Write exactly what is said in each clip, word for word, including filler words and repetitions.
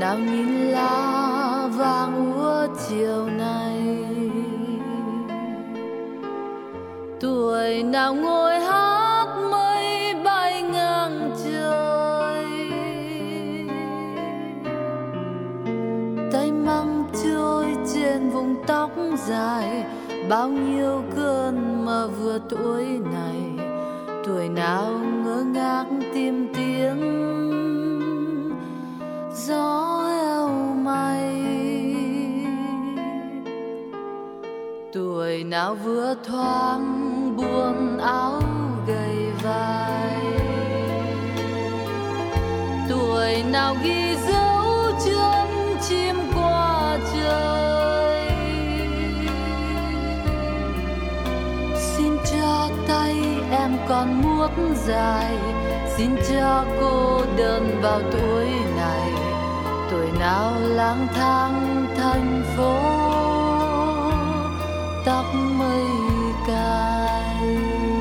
nào nhìn lá vàng úa chiều nay, tuổi nào ngồi hát mây bay ngang trời, tay măng trôi trên vùng tóc dài, bao nhiêu cơn mơ vừa tuổi này, tuổi nào ngơ ngác tìm tiếng gió eo mây, tuổi nào vừa thoáng buông áo gầy vai, tuổi nào ghi dấu chân chim qua trời. Xin cho tay em còn muốt dài, xin cho cô đơn vào tuổi này, tuổi nào lang thang thành phố tóc mây cài.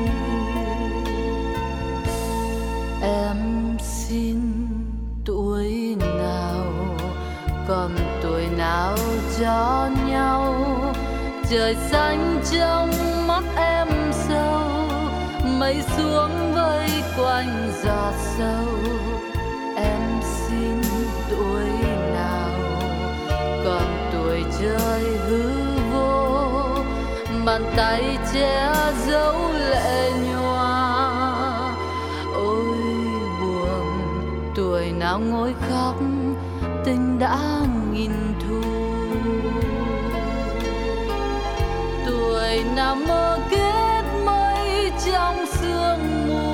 Em xin tuổi nào còn tuổi nào cho nhau, trời xanh trong mắt em sâu, mây xuống vây quanh giọt sâu. Em xin tuổi nào còn tuổi chơi hư vô, bàn tay che giấu lệ nhòa. Ôi buồn, tuổi nào ngồi khóc tình đã nghìn thu, tuổi nào mơ kết mây trong sương mù.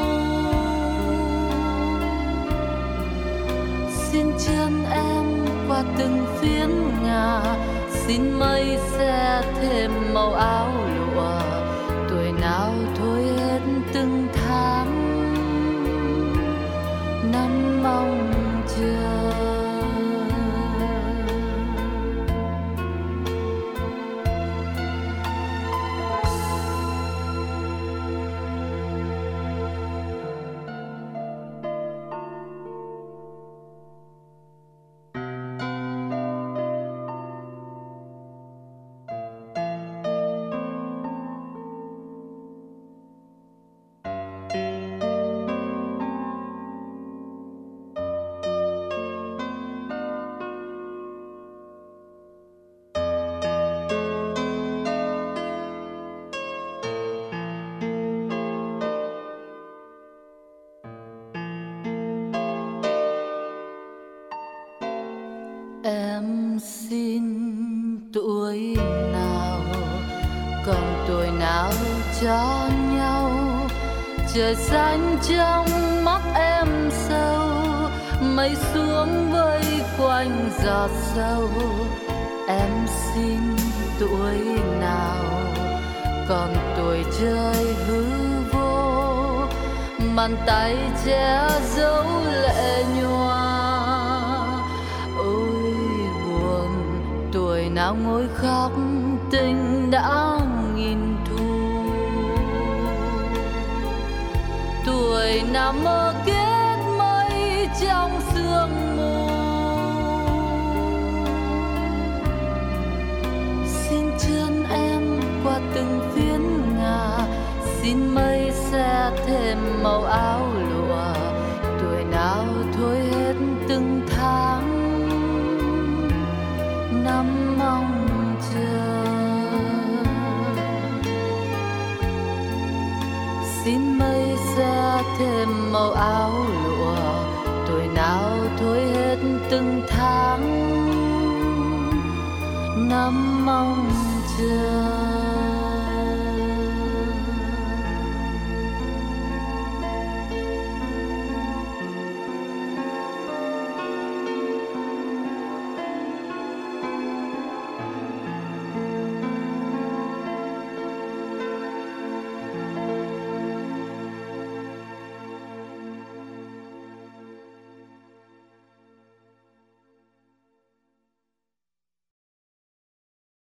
Xin chân em qua từng phiến ngà, xin mây xe thêm màu áo lụa, tuổi nào thôi hết từng tháng năm mong chờ. Em xin tuổi nào còn tuổi nào cho nhau, trời xanh trong mắt em sâu, mây xuống vây quanh giọt sâu. Em xin tuổi nào còn tuổi chơi hư vô, bàn tay che giấu lệ nhòa. Tuổi nào ngồi khóc tình đã nghìn thu, tuổi nào mơ kết mây trong sương mù. Xin chân em qua từng phiến ngà, xin mây xe thêm màu áo lụa, tuổi nào thôi hết từng tháng năm mong chờ. Xin mây xe thêm màu áo lụa, tuổi nào thôi hết từng tháng năm mong chờ.